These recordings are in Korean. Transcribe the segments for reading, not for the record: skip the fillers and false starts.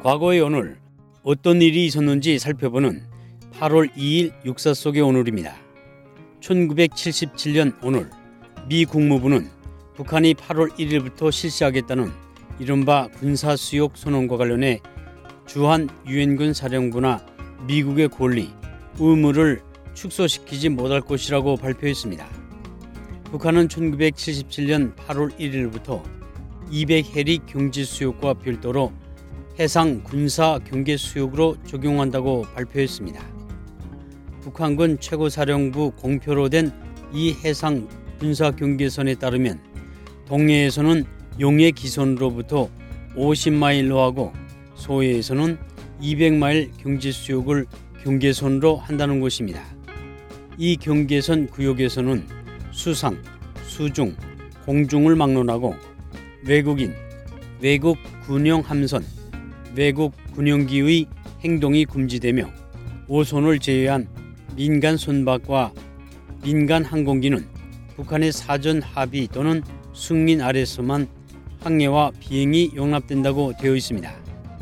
과거의 오늘 어떤 일이 있었는지 살펴보는 8월 2일 역사 속의 오늘입니다. 1977년 오늘 미 국무부는 북한이 8월 1일부터 실시하겠다는 이른바 군사수용 선언과 관련해 주한 유엔군 사령부나 미국의 권리, 의무를 축소시키지 못할 것이라고 발표했습니다. 북한은 1977년 8월 1일부터 200해리 경제 수용과 별도로 해상 군사 경계 수용으로 적용한다고 발표했습니다. 북한군 최고사령부 공표로 된 이 해상 군사 경계선에 따르면 동해에서는 용해 기선으로부터 50마일로 하고 서해에서는 200마일 경제 수용을 경계선으로 한다는 것입니다. 이 경계선 구역에서는 수상, 수중, 공중을 막론하고 외국인, 외국 군용 함선, 외국 군용기의 행동이 금지되며 오선을 제외한 민간 선박과 민간 항공기는 북한의 사전 합의 또는 승인 아래서만 항해와 비행이 용납된다고 되어 있습니다.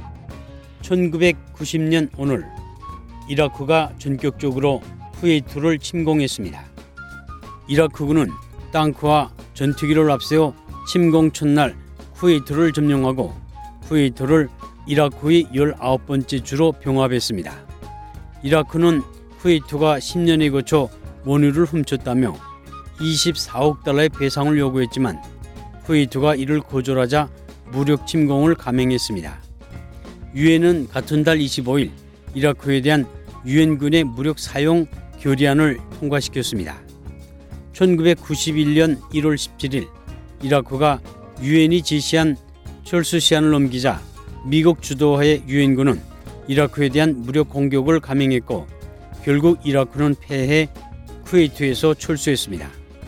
1990년 오늘 이라크가 전격적으로 쿠웨이트를 침공했습니다. 이라크군은 땅크와 전투기를 앞세워 침공 첫날 쿠웨이트를 점령하고 쿠웨이트를 이라크의 19번째 주로 병합했습니다. 이라크는 쿠웨이트가 10년에 거쳐 원유를 훔쳤다며 24억 달러의 배상을 요구했지만 쿠웨이트가 이를 거절하자 무력 침공을 감행했습니다. 유엔은 같은 달 25일 이라크에 대한 유엔군의 무력 사용 결의안을 통과시켰습니다. 1991년 1월 17일 이라크가 유엔이 제시한 철수 시한을 넘기자 미국 주도하의 유엔군은 이라크에 대한 무력 공격을 감행했고 결국 이라크는 패해 쿠웨이트에서 철수했습니다.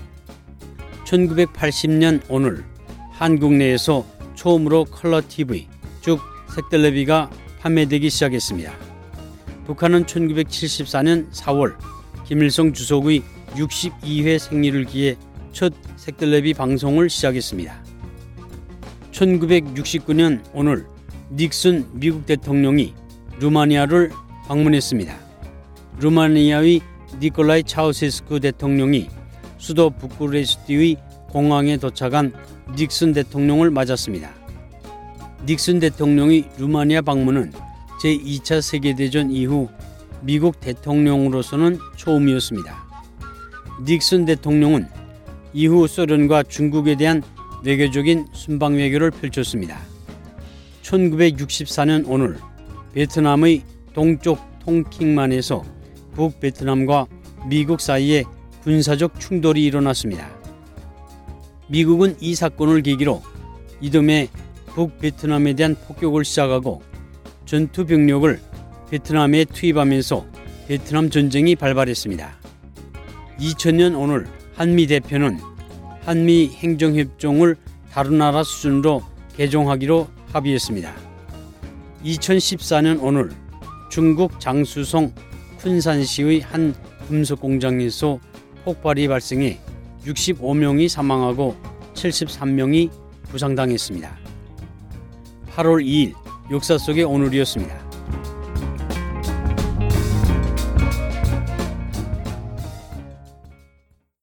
1980년 오늘 한국 내에서 처음으로 컬러 TV, 즉 색텔레비가 판매되기 시작했습니다. 북한은 1974년 4월 김일성 주석의 62회 생일을 기해 첫 색텔레비 방송을 시작했습니다. 1969년 오늘 닉슨 미국 대통령이 루마니아를 방문했습니다. 루마니아의 니콜라이 차우세스쿠 대통령이 수도 부쿠레스트의 공항에 도착한 닉슨 대통령을 맞았습니다. 닉슨 대통령의 루마니아 방문은 제2차 세계대전 이후 미국 대통령으로서는 처음이었습니다. 닉슨 대통령은 이후 소련과 중국에 대한 외교적인 순방 외교를 펼쳤습니다. 1964년 오늘 베트남의 동쪽 통킹만에서 북베트남과 미국 사이에 군사적 충돌이 일어났습니다. 미국은 이 사건을 계기로 이듬해 북베트남에 대한 폭격을 시작하고 전투 병력을 베트남에 투입하면서 베트남 전쟁이 발발했습니다. 2000년 오늘 한미 대표는 한미 행정협정을 다른 나라 수준으로 개정하기로 합의했습니다. 2014년 오늘 중국 장쑤성 쿤산시의 한 금속 공장에서 폭발이 발생해 65명이 사망하고 73명이 부상당했습니다. 8월 2일 역사 속의 오늘이었습니다.